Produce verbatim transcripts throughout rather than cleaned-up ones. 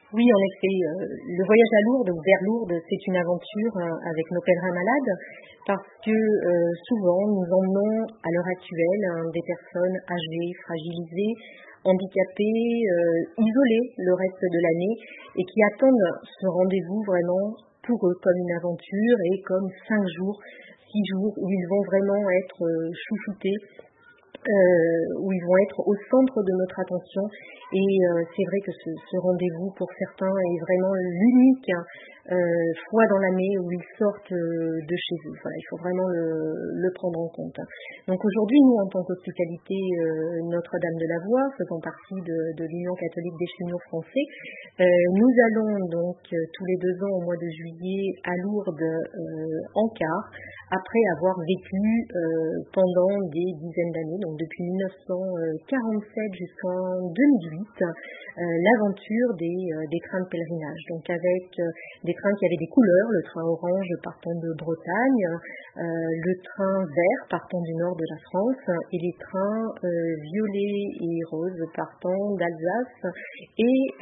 Oui, en effet, euh, le voyage à Lourdes ou vers Lourdes, c'est une aventure euh, avec nos pèlerins malades parce que euh, souvent nous emmenons à l'heure actuelle hein, des personnes âgées, fragilisées, handicapées, euh, isolées le reste de l'année et qui attendent ce rendez-vous vraiment pour eux comme une aventure et comme cinq jours, six jours où ils vont vraiment être euh, chouchoutés. Euh, où ils vont être au centre de notre attention et euh, c'est vrai que ce, ce rendez-vous pour certains est vraiment l'unique hein, euh, fois dans l'année où ils sortent euh, de chez eux. Voilà, il faut vraiment le, le prendre en compte. Donc aujourd'hui, nous en tant qu'hospitalité euh, Notre-Dame de la Voie, faisant partie de, de l'Union catholique des cheminots français, euh, nous allons donc euh, tous les deux ans au mois de juillet à Lourdes euh, en car, après avoir vécu euh, pendant des dizaines d'années, donc depuis mille neuf cent quarante-sept jusqu'en deux mille huit, euh, l'aventure des, euh, des trains de pèlerinage. Donc avec euh, des trains qui avaient des couleurs, le train orange partant de Bretagne, euh, le train vert partant du nord de la France et les trains euh, violets et roses partant d'Alsace et euh,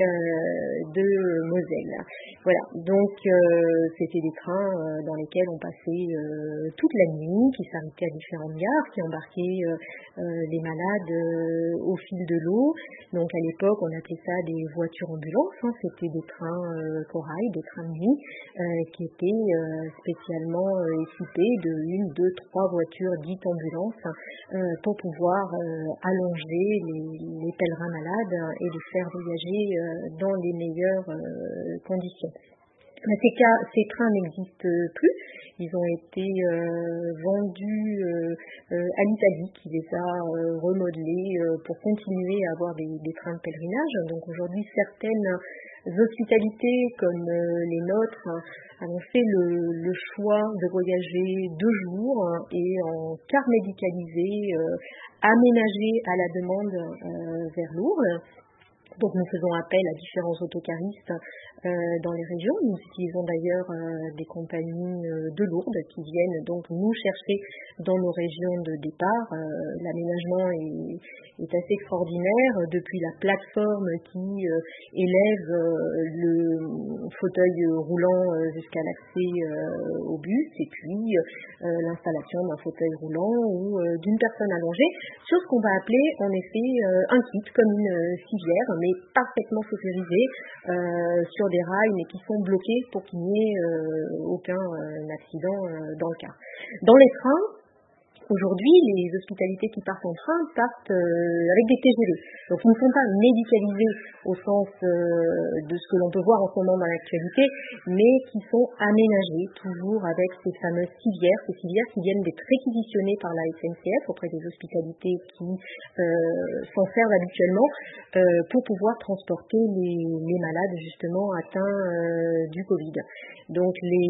de Moselle. Voilà, donc euh, c'était des trains euh, dans lesquels on passait euh, toute la nuit, qui s'arrêtaient à différentes gares, qui embarquaient euh, euh, les malades euh, au fil de l'eau. Donc à l'époque, on appelait ça des voitures ambulances, hein. C'était des trains euh, corail, des trains de nuit, euh, qui étaient euh, spécialement euh, équipés de une, deux, trois voitures dites ambulances euh, pour pouvoir euh, allonger les, les pèlerins malades et les faire voyager euh, dans les meilleures euh, conditions. Mais ces, cas, ces trains n'existent plus. Ils ont été euh, vendus euh, euh, à l'Italie qui les a euh, remodelés euh, pour continuer à avoir des, des trains de pèlerinage. Donc aujourd'hui, certaines hospitalités comme euh, les nôtres hein, ont fait le, le choix de voyager deux jours hein, et en car médicalisé, euh, aménagé à la demande euh, vers Lourdes. Donc nous faisons appel à différents autocaristes euh, dans les régions. Nous utilisons d'ailleurs euh, des compagnies euh, de Lourdes qui viennent donc nous chercher dans nos régions de départ. Euh, l'aménagement est, est assez extraordinaire, depuis la plateforme qui euh, élève euh, le fauteuil roulant euh, jusqu'à l'accès euh, au bus et puis euh, l'installation d'un fauteuil roulant ou euh, d'une personne allongée sur ce qu'on va appeler en effet euh, un kit comme une euh, civière mais parfaitement sécurisée euh, sur des rails mais qui sont bloqués pour qu'il n'y ait euh, aucun euh, accident euh, dans le cas. Dans les trains, aujourd'hui, les hospitalités qui partent en train partent euh, avec des T G V. Donc ils ne sont pas médicalisés au sens euh, de ce que l'on peut voir en ce moment dans l'actualité, mais qui sont aménagés toujours avec ces fameuses civières, ces civières qui viennent d'être réquisitionnées par la S N C F auprès des hospitalités qui euh, s'en servent habituellement euh, pour pouvoir transporter les, les malades justement atteints euh, du Covid. Donc les,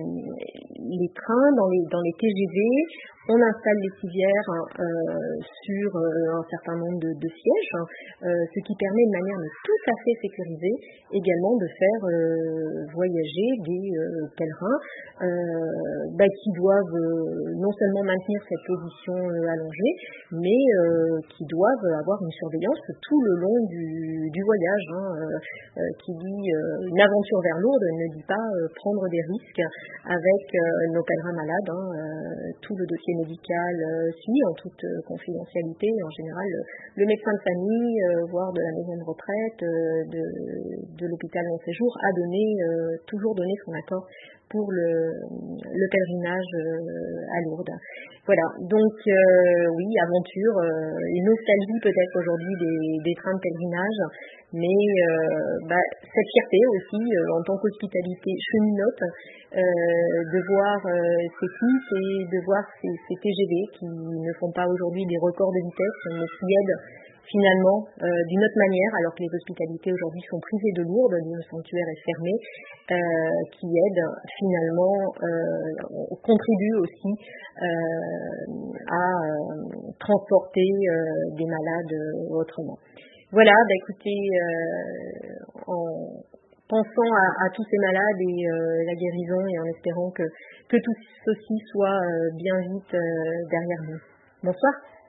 les trains dans les, dans les T G V, on installe les civières euh, sur euh, un certain nombre de, de sièges, euh, ce qui permet de manière tout à fait sécurisée également de faire euh, voyager des euh, pèlerins euh, bah, qui doivent euh, non seulement maintenir cette position euh, allongée, mais euh, qui doivent avoir une surveillance tout le long du, du voyage. Hein, euh, qui dit euh, une aventure vers Lourdes ne dit pas euh, prendre des risques avec euh, nos pèlerins malades. Hein, euh, tout le dossier médical euh, suit en toute euh, confidentialité. En général, le, le médecin de famille, euh, voire de la maison de retraite, euh, de, de l'hôpital long séjour, a donné, euh, toujours donné son accord pour le, le pèlerinage euh, à Lourdes. Voilà, donc euh, oui, aventure, euh, une nostalgie peut-être aujourd'hui des, des trains de pèlerinage, mais euh, bah, cette fierté aussi euh, en tant qu'hospitalité cheminote euh, de voir euh, ces kits et de voir ces, ces T G V qui ne font pas aujourd'hui des records de vitesse, mais qui aident finalement euh, d'une autre manière, alors que les hospitalités aujourd'hui sont privées de Lourdes, le sanctuaire est fermé, euh, qui aident finalement, euh, contribuent aussi euh, à euh, transporter euh, des malades euh, autrement. Voilà, bah écoutez, euh, en pensant à, à tous ces malades et euh, la guérison et en espérant que, que tout ceci soit euh, bien vite euh, derrière nous. Bonsoir.